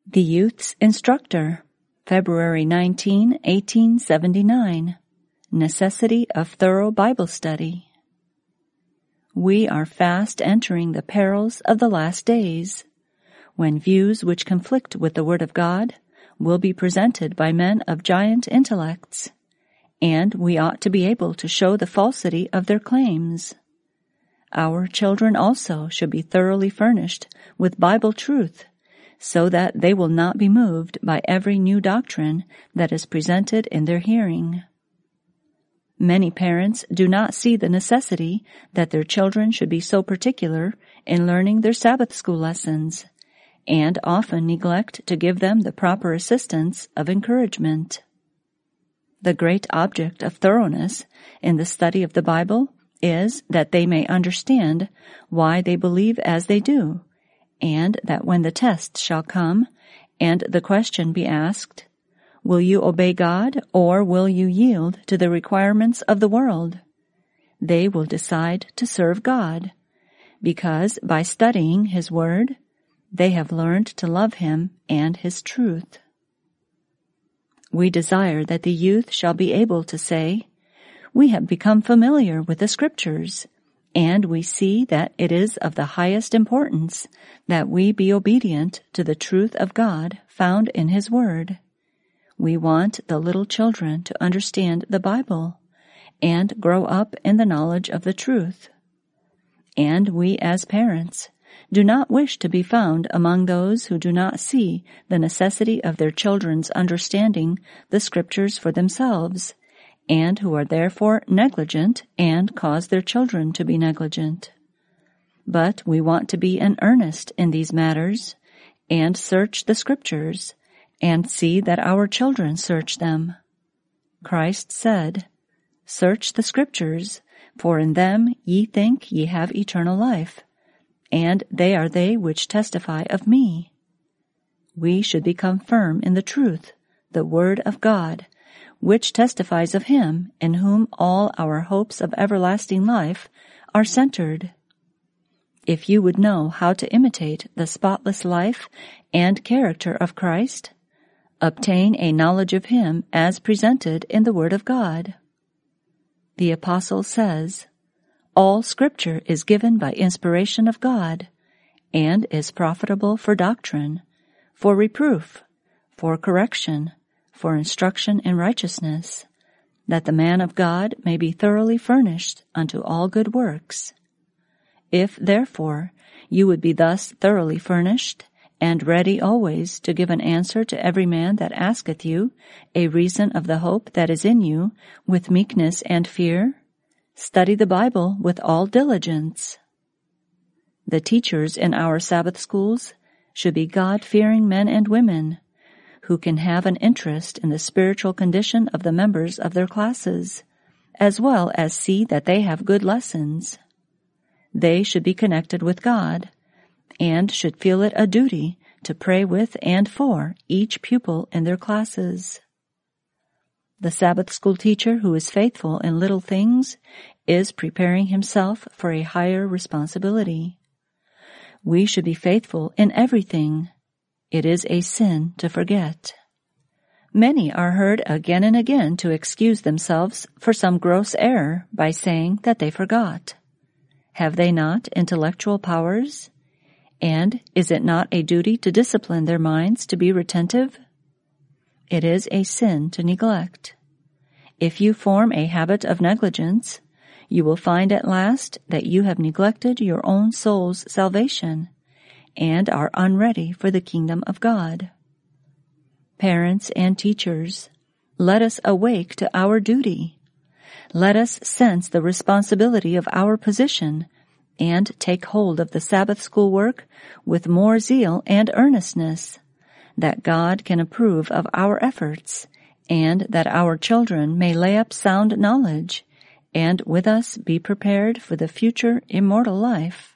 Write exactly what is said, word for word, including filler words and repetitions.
The Youth's Instructor, February nineteenth, eighteen seventy-nine. Necessity of Thorough Bible Study. We are fast entering the perils of the last days, when views which conflict with the Word of God will be presented by men of giant intellects, and we ought to be able to show the falsity of their claims. Our children also should be thoroughly furnished with Bible truth, so that they will not be moved by every new doctrine that is presented in their hearing. Many parents do not see the necessity that their children should be so particular in learning their Sabbath school lessons, and often neglect to give them the proper assistance of encouragement. The great object of thoroughness in the study of the Bible is that they may understand why they believe as they do, and that when the test shall come and the question be asked, will you obey God or will you yield to the requirements of the world? They will decide to serve God, because by studying His Word, they have learned to love Him and His truth. We desire that the youth shall be able to say, we have become familiar with the Scriptures, and we see that it is of the highest importance that we be obedient to the truth of God found in His Word. We want the little children to understand the Bible and grow up in the knowledge of the truth. And we as parents do not wish to be found among those who do not see the necessity of their children's understanding the Scriptures for themselves, and who are therefore negligent and cause their children to be negligent. But we want to be in earnest in these matters, and search the Scriptures, and see that our children search them. Christ said, search the Scriptures, for in them ye think ye have eternal life, and they are they which testify of me. We should become firm in the truth, the Word of God, which testifies of Him in whom all our hopes of everlasting life are centered. If you would know how to imitate the spotless life and character of Christ, obtain a knowledge of Him as presented in the Word of God. The Apostle says, all Scripture is given by inspiration of God, and is profitable for doctrine, for reproof, for correction, for instruction in righteousness, that the man of God may be thoroughly furnished unto all good works. If, therefore, you would be thus thoroughly furnished, and ready always to give an answer to every man that asketh you a reason of the hope that is in you with meekness and fear, study the Bible with all diligence. The teachers in our Sabbath schools should be God-fearing men and women, who can have an interest in the spiritual condition of the members of their classes, as well as see that they have good lessons. They should be connected with God, and should feel it a duty to pray with and for each pupil in their classes. The Sabbath school teacher who is faithful in little things is preparing himself for a higher responsibility. We should be faithful in everything. It is a sin to forget. Many are heard again and again to excuse themselves for some gross error by saying that they forgot. Have they not intellectual powers? And is it not a duty to discipline their minds to be retentive? It is a sin to neglect. If you form a habit of negligence, you will find at last that you have neglected your own soul's salvation, and are unready for the kingdom of God. Parents and teachers, let us awake to our duty. Let us sense the responsibility of our position, and take hold of the Sabbath school work with more zeal and earnestness, that God can approve of our efforts, and that our children may lay up sound knowledge, and with us be prepared for the future immortal life.